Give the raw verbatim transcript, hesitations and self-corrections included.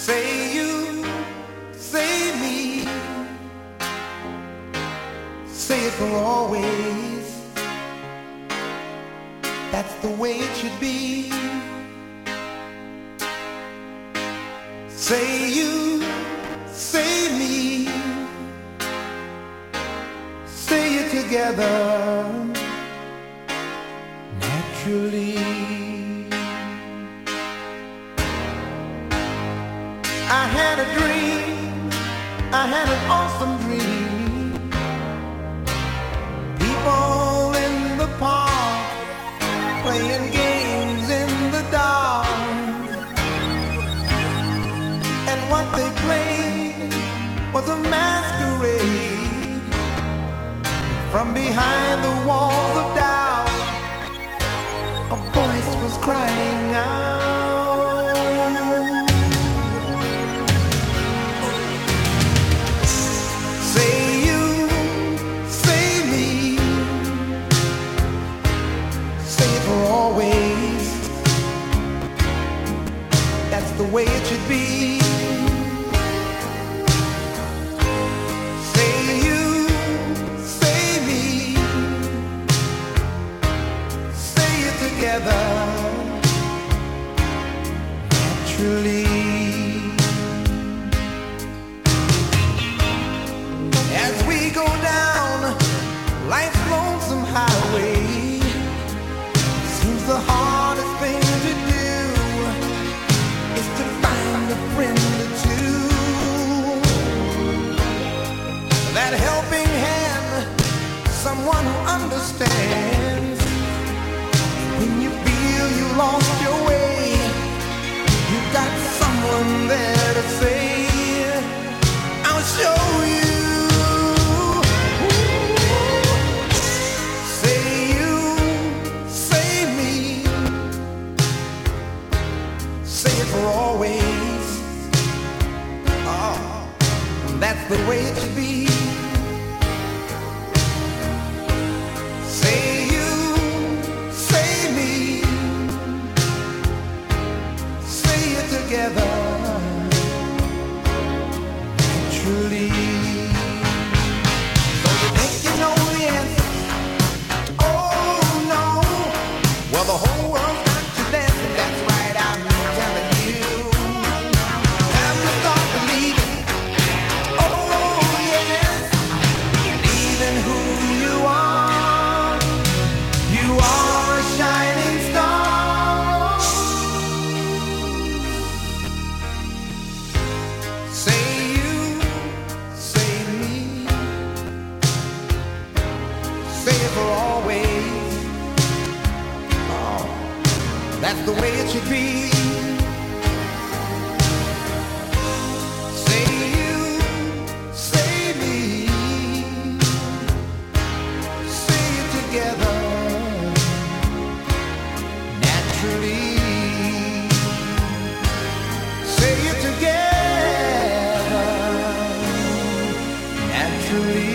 Say you, say me, say it for always. That's the way it should be. Say you, say me, say it together naturally. I had a dream, I had an awesome dream. People in the park playing games in the dark. And what they played was a masquerade. From behind the walls of doubt, a voice was crying out. Say you, say me, say it for always. That's the way it should be. Say you, say me, say it together naturally. As we go down life's lonesome highway, seems the hardest thing to do is to find a friend or two. That helping hand, someone who understands. When you feel you lost your way, you got someone there to say, I'll show you. Say you, say me, say it for always. Oh, that's the way it should be. Say you, say me, say it together naturally. So you think you know the answer? Oh no. Well, the whole world's got you dancing. That's right, I'm telling you. Time to start believing. Oh yes, believing who you are. You are a shining star. Say you, say me, say it for always. Oh, that's the way it should be. Say you, say me, say it together naturally. Say it together naturally.